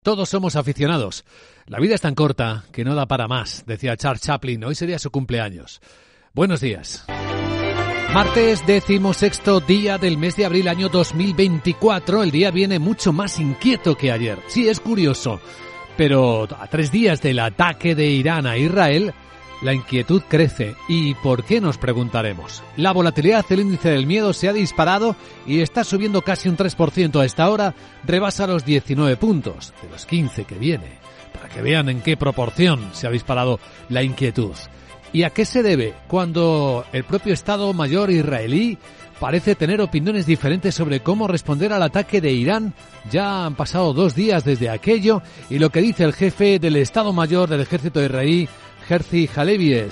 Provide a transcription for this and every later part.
Todos somos aficionados. La vida es tan corta que no da para más, decía Charles Chaplin. Hoy sería su cumpleaños. Buenos días. Martes 16º día del mes de abril, año 2024. El día viene mucho más inquieto que ayer. Sí, es curioso. Pero a 3 días del ataque de Irán a Israel, la inquietud crece. ¿Y por qué? Nos preguntaremos. La volatilidad del índice del miedo se ha disparado y está subiendo casi un 3%. A esta hora rebasa los 19 puntos, de los 15 que viene. Para que vean en qué proporción se ha disparado la inquietud. ¿Y a qué se debe cuando el propio Estado Mayor israelí parece tener opiniones diferentes sobre cómo responder al ataque de Irán? Ya han pasado 2 días desde aquello y lo que dice el jefe del Estado Mayor del Ejército israelí, Herzi Halevi,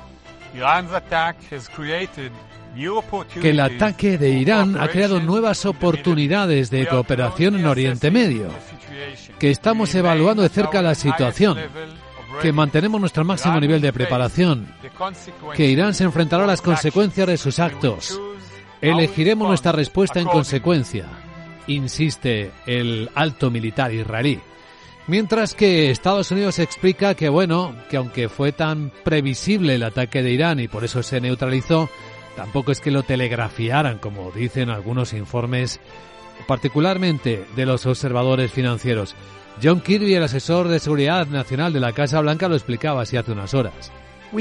que el ataque de Irán ha creado nuevas oportunidades de cooperación en Oriente Medio, que estamos evaluando de cerca la situación, que mantenemos nuestro máximo nivel de preparación, que Irán se enfrentará a las consecuencias de sus actos. Elegiremos nuestra respuesta en consecuencia, insiste el alto militar israelí. Mientras que Estados Unidos explica que aunque fue tan previsible el ataque de Irán y por eso se neutralizó, tampoco es que lo telegrafiaran, como dicen algunos informes, particularmente de los observadores financieros. John Kirby, el asesor de seguridad nacional de la Casa Blanca, lo explicaba así hace unas horas.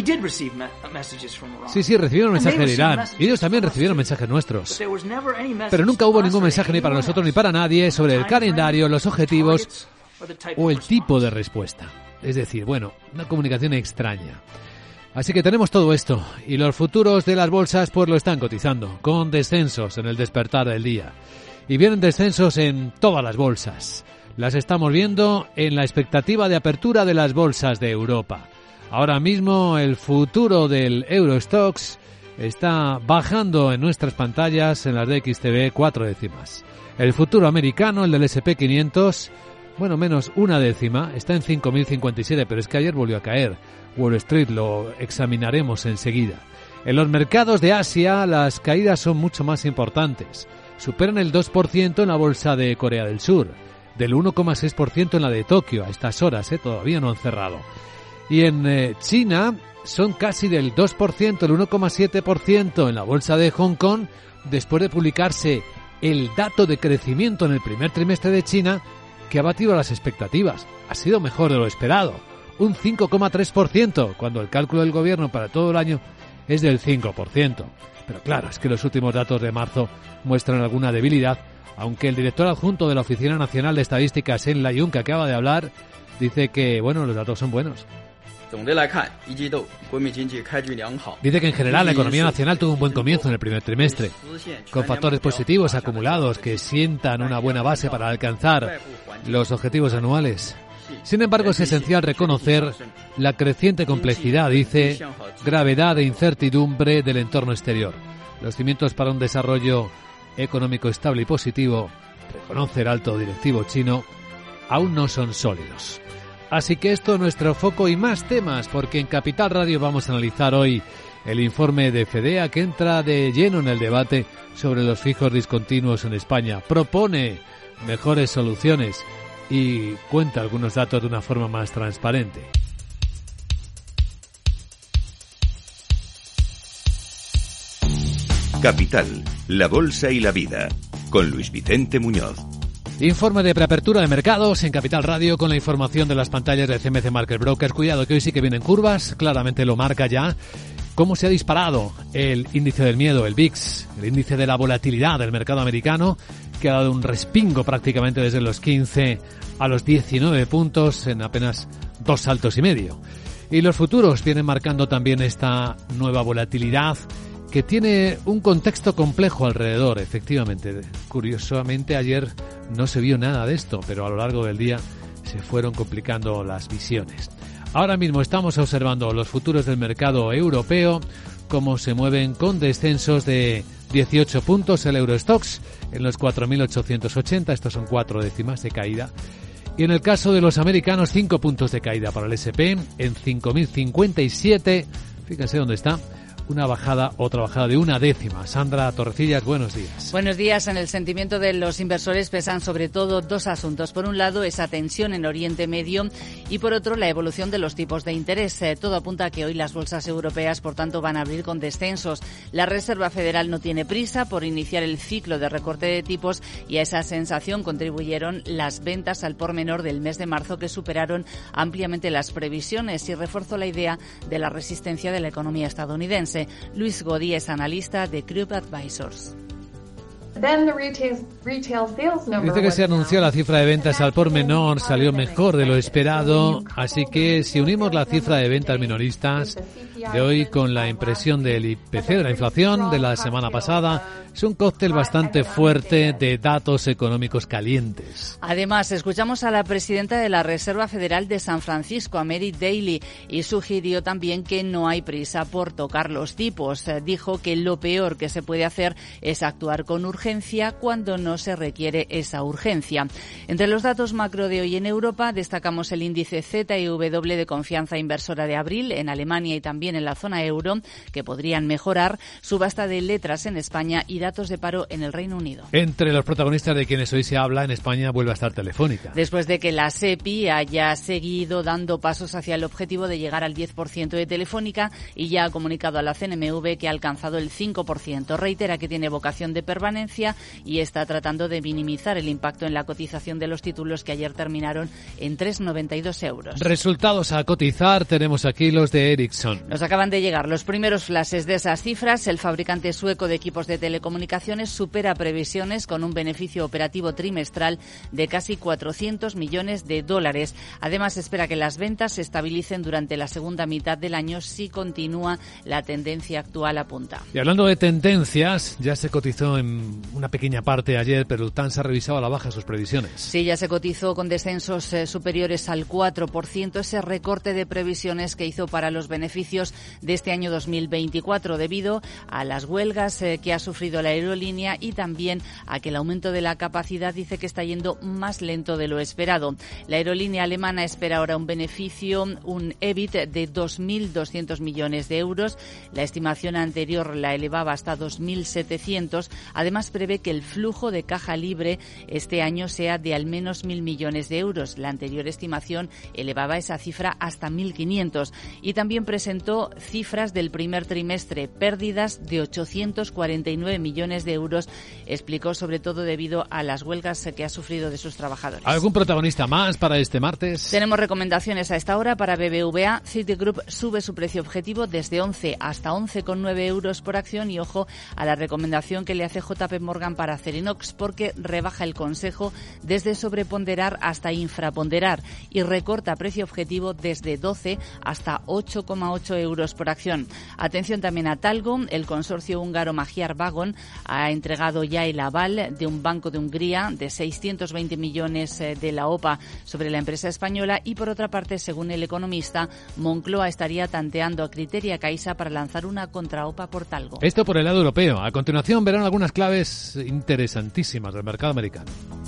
Sí, recibieron mensajes de Irán. Y ellos también recibieron mensajes nuestros. Pero nunca hubo ningún mensaje ni para nosotros ni para nadie sobre el calendario, los objetivos o el tipo de respuesta. Es decir, una comunicación extraña. Así que tenemos todo esto y los futuros de las bolsas pues lo están cotizando, con descensos en el despertar del día. Y vienen descensos en todas las bolsas. Las estamos viendo en la expectativa de apertura de las bolsas de Europa. Ahora mismo el futuro del Eurostoxx está bajando en nuestras pantallas en las de XTB 4 décimas. El futuro americano, el del S&P 500, menos 1 décima, está en 5.057, pero es que ayer volvió a caer. Wall Street lo examinaremos enseguida. En los mercados de Asia las caídas son mucho más importantes. Superan el 2% en la bolsa de Corea del Sur, del 1,6% en la de Tokio, a estas horas, todavía no han cerrado. Y en China son casi del 2%, el 1,7% en la bolsa de Hong Kong, después de publicarse el dato de crecimiento en el primer trimestre de China, que ha batido las expectativas. Ha sido mejor de lo esperado, un 5,3%, cuando el cálculo del gobierno para todo el año es del 5%. Pero claro, es que los últimos datos de marzo muestran alguna debilidad, aunque el director adjunto de la Oficina Nacional de Estadística, Shen Layun, que acaba de hablar, dice que, los datos son buenos. Dice que en general la economía nacional tuvo un buen comienzo en el primer trimestre, con factores positivos acumulados que sientan una buena base para alcanzar los objetivos anuales. Sin embargo, es esencial reconocer la creciente complejidad, dice, gravedad e incertidumbre del entorno exterior. Los cimientos para un desarrollo económico estable y positivo, reconoce el alto directivo chino, aún no son sólidos. Así que esto es nuestro foco y más temas, porque en Capital Radio vamos a analizar hoy el informe de Fedea, que entra de lleno en el debate sobre los fijos discontinuos en España. Propone mejores soluciones y cuenta algunos datos de una forma más transparente. Capital, la bolsa y la vida, con Luis Vicente Muñoz. Informe de preapertura de mercados en Capital Radio con la información de las pantallas de CMC Market Brokers. Cuidado que hoy sí que vienen curvas, claramente lo marca ya. Cómo se ha disparado el índice del miedo, el VIX, el índice de la volatilidad del mercado americano, que ha dado un respingo prácticamente desde los 15 a los 19 puntos en apenas 2 saltos y medio. Y los futuros vienen marcando también esta nueva volatilidad, que tiene un contexto complejo alrededor, efectivamente. Curiosamente, ayer no se vio nada de esto, pero a lo largo del día se fueron complicando las visiones. Ahora mismo estamos observando los futuros del mercado europeo, cómo se mueven con descensos de 18 puntos el Eurostoxx en los 4.880, estos son 4 décimas de caída. Y en el caso de los americanos, 5 puntos de caída para el S&P en 5.057, fíjense dónde está, otra bajada de 0,1. Sandra Torrecillas, buenos días. Buenos días. En el sentimiento de los inversores pesan sobre todo dos asuntos. Por un lado, esa tensión en Oriente Medio y por otro, la evolución de los tipos de interés. Todo apunta a que hoy las bolsas europeas, por tanto, van a abrir con descensos. La Reserva Federal no tiene prisa por iniciar el ciclo de recorte de tipos y a esa sensación contribuyeron las ventas al por menor del mes de marzo, que superaron ampliamente las previsiones y reforzó la idea de la resistencia de la economía estadounidense. Luis Godí es analista de Krupp Advisors. Dice que se anunció la cifra de ventas al por menor, salió mejor de lo esperado, así que si unimos la cifra de ventas minoristas de hoy con la impresión del IPC, de la inflación de la semana pasada, es un cóctel bastante fuerte de datos económicos calientes. Además, escuchamos a la presidenta de la Reserva Federal de San Francisco, a Mary Daly, y sugirió también que no hay prisa por tocar los tipos. Dijo que lo peor que se puede hacer es actuar con urgencia cuando no se requiere esa urgencia. Entre los datos macro de hoy en Europa destacamos el índice ZEW de confianza inversora de abril en Alemania y también en la zona euro, que podrían mejorar, subasta de letras en España y datos de paro en el Reino Unido. Entre los protagonistas de quienes hoy se habla, en España vuelve a estar Telefónica. Después de que la SEPI haya seguido dando pasos hacia el objetivo de llegar al 10% de Telefónica y ya ha comunicado a la CNMV que ha alcanzado el 5%. Reitera que tiene vocación de permanencia y está tratando de minimizar el impacto en la cotización de los títulos, que ayer terminaron en 3,92 euros. Resultados a cotizar, tenemos aquí los de Ericsson. Nos acaban de llegar los primeros flashes de esas cifras. El fabricante sueco de equipos de telecomunicaciones supera previsiones con un beneficio operativo trimestral de casi $400 millones. Además, espera que las ventas se estabilicen durante la segunda mitad del año si continúa la tendencia actual, apunta. Y hablando de tendencias, ya se cotizó en una pequeña parte ayer, pero Lufthansa ha revisado a la baja sus previsiones. Sí, ya se cotizó con descensos superiores al 4%, ese recorte de previsiones que hizo para los beneficios de este año 2024 debido a las huelgas que ha sufrido la aerolínea y también a que el aumento de la capacidad dice que está yendo más lento de lo esperado. La aerolínea alemana espera ahora un beneficio, un EBIT de 2.200 millones de euros. La estimación anterior la elevaba hasta 2.700. Además, prevé que el flujo de caja libre este año sea de al menos 1.000 millones de euros. La anterior estimación elevaba esa cifra hasta 1.500. Y también presentó cifras del primer trimestre, pérdidas de 849 millones de euros, explicó, sobre todo debido a las huelgas que ha sufrido de sus trabajadores. ¿Algún protagonista más para este martes? Tenemos recomendaciones a esta hora para BBVA. Citigroup sube su precio objetivo desde 11 hasta 11,9 euros por acción y ojo a la recomendación que le hace JP Morgan para Acerinox, porque rebaja el consejo desde sobreponderar hasta infraponderar y recorta precio objetivo desde 12 hasta 8,8 euros por acción. Atención también a Talgo. El consorcio húngaro Magyar Vagon ha entregado ya el aval de un banco de Hungría de 620 millones de la OPA sobre la empresa española y, por otra parte, según El Economista, Moncloa estaría tanteando a Criteria Caixa para lanzar una contraopa por Talgo. Esto por el lado europeo. A continuación verán algunas claves interesantísimas del mercado americano.